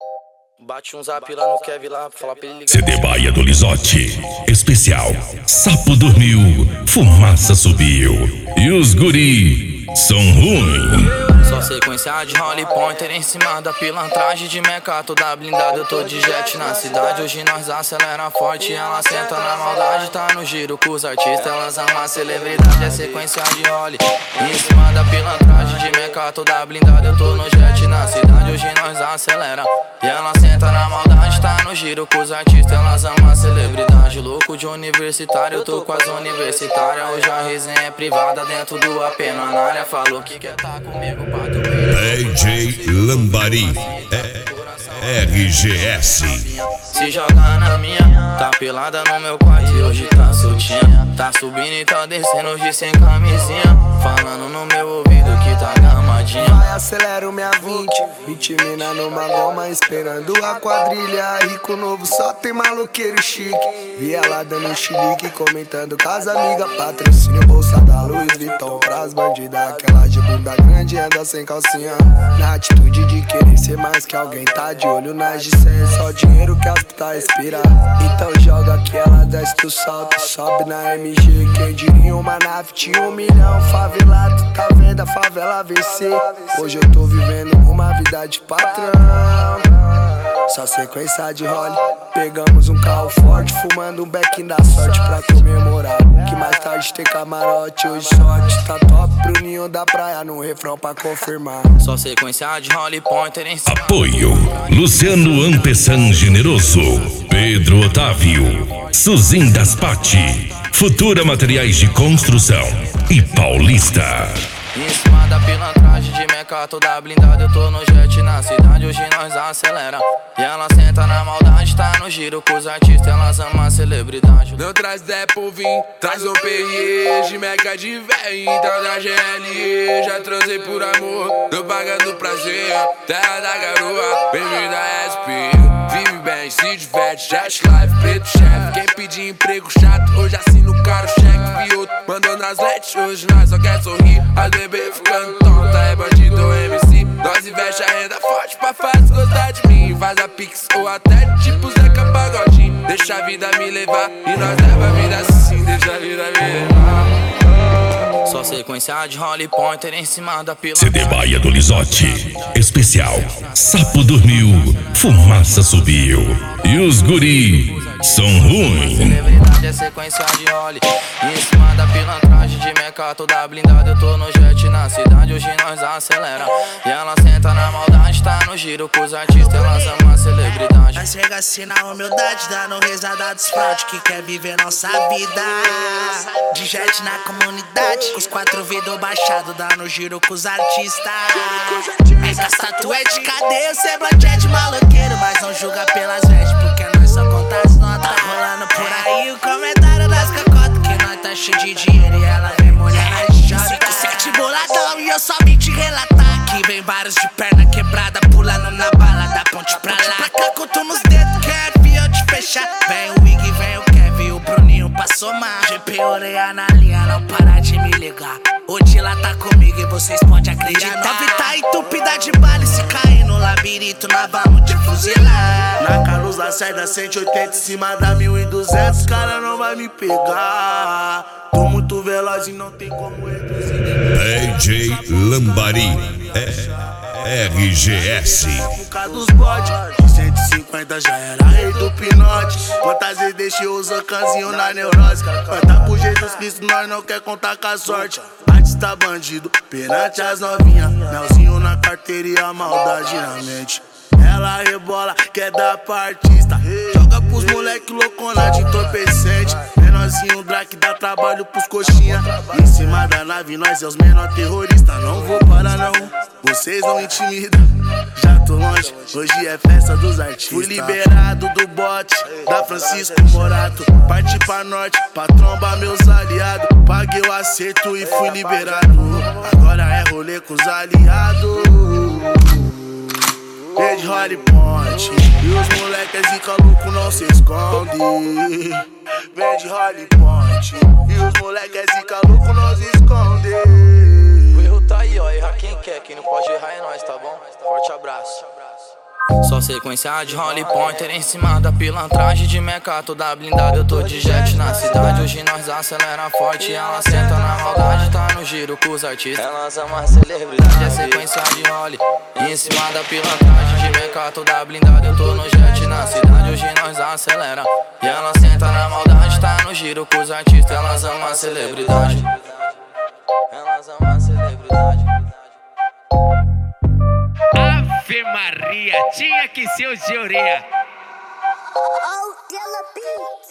Bate um zap lá no Kevin lá pra falar pra ele ligar. CD Bahia do Lizotti. Especial. Sapo dormiu, fumaça subiu. E os guri são ruins. Só sequência de Holly Pointer em cima da pilantragem de meca toda blindada. Eu tô de jet na cidade, hoje nós acelera forte. Ela senta na maldade, tá no giro com os artistas. Elas amam a celebridade, é sequência de Holly em cima da pilantragem de meca toda blindada. Eu tô no jet na cidade, hoje nós acelera. E ela senta na maldade, tá no giro com os artistas. Elas amam a celebridade, louco de universitário. Eu tô com as universitárias, hoje a resenha é privada dentro do AP na área. Falou que quer tá comigo pra DJ Lambari, RGS. Se joga na minha, tá pelada no meu quarto e hoje tá soltinha. Tá subindo e tá descendo hoje sem camisinha. Falando no meu ouvido que tá gamadinha. Vai, acelero minha 20 mina numa goma esperando a quadrilha. Rico novo, só tem maloqueiro chique. Vi ela dando chilique, comentando com as amigas. Patrocínio bolsa da Louis Vuitton pras bandidas. Aquela de bunda grande anda sem calcinha. Na atitude de querer ser mais que alguém, tá de olho nas de 100. Só dinheiro que as putas respira. Então joga que ela desce do salto, sobe na MG. Quem diria uma nave tinha 1 milhão. Favelado, tá vendo a favela vencer. Hoje eu tô vivendo uma vida de patrão. Só sequência de Holly. Pegamos um carro forte, fumando um beck da sorte pra comemorar. Que mais tarde tem camarote, hoje sorte. Tá top pro ninho da praia, no refrão pra confirmar. Só sequência de Holly Pointer em cima. Apoio Luciano Ampessan Generoso, Pedro Otávio, Suzin das Pati, Futura Materiais de Construção e Paulista. Em cima da pilantragem de meca toda blindada. Eu tô no jet na cidade, hoje nós acelera. E ela senta na maldade, tá no giro com os artistas. Elas amam a celebridade. Não traz Zé por vir, traz o PRE de meca de véi. Então da GLE, já transei por amor. Tô pagando prazer, terra da garoa. Bem-vindo a SP. Vive bem, se diverte, Cash Life, preto chefe. Quem pedir emprego chato, hoje assina o cara, o cheque. Vi outro mandando as lets, hoje nós só quer sorrir. As bebê ficando tonta, é bandido MC. Nós investe a renda forte pra fácil gostar de mim. Faz a Pix ou até tipo Zeca Pagodinho. Deixa a vida me levar e nós leva a vida assim. Deixa a vida me levar. Só sequência de Holly Pointer em cima da pila. CD Bahia do Lizotti. Especial. Sapo dormiu, fumaça subiu. E os guri são ruins. Celebridade é sequência de Holly em cima da pilantragem de meca toda blindada. Eu tô no jet na cidade, hoje nós acelera. E ela senta na maldade, tá no giro com os artistas. Elas amam a celebridade. Nós chega assim na humildade, dando risada dos fraude que quer viver nossa vida. De jet na comunidade, com os 4 vidros baixados, dando giro com os artistas. Essas tatuas de cadeia, o semblante é de maloqueiro, mas não julga pelas vestes, porque nós só conta as notas. Tá rolando por aí o comentário das cacotas, que nós tá cheio de dinheiro e ela vem mulher na jota. 5-7 boladão e eu só vim te relatar que vem vários de perna quebrada, pulando na bala da ponte pra lá. Pra cá, conto nos dedos, Kevin, eu te fechar. Vem o Wig, vem o Kevin, o Bruninho pra somar. GP orelha na linha, não para de me ligar. O Dila tá comigo e vocês podem acreditar. Deve tá entupida de bala e se cair no labirinto, nós vamos te fuzilar. Na Carlos Lacerda 180 em cima da 1200, cara não vai me pegar. Tô muito veloz e não tem como reduzir. DJ Lambari, RGS. Época dos bode, 150 já era rei do pinote. Quantas vezes deixei os ocanzinhos na neurose. Canta pro Jesus Cristo, nós não quer contar com a sorte. Artista bandido, perante as novinhas. Melzinho na carteira e a maldade na mente. Ela rebola, quer dar pra artista. Joga pros moleque loucona de entorpecente. Menorzinho Drake dá trabalho pros coxinha. Em cima da nave nós é os menor terroristas. Não vou parar não, vocês não intimidam. Já tô longe, hoje é festa dos artistas. Fui liberado do bote da Francisco Morato. Parti pra norte, pra trombar meus aliados. Paguei o acerto e fui liberado. Agora é rolê com os aliados. Rede Holly Ponte e os moleques zica louco não se esconde. Vem de Holly Ponte e os moleques zica louco não se esconde. O erro tá aí, ó, erra quem quer, quem não pode errar é nós, tá bom? Forte abraço. Só sequência de Holly Pointer em cima da pilantragem de meca toda blindada. Eu tô de jet na cidade, hoje nós acelera forte. Ela senta na maldade, tá no giro com os artistas. Elas são uma celebridade, é sequência de Holly em cima da pilantragem de meca toda blindada. Eu tô no jet na cidade, hoje nós acelera. E ela senta na maldade, tá no giro com os artistas. Elas são uma celebridade. Elas são uma celebridade. Ave Maria, tinha que ser o de orelha. Oh,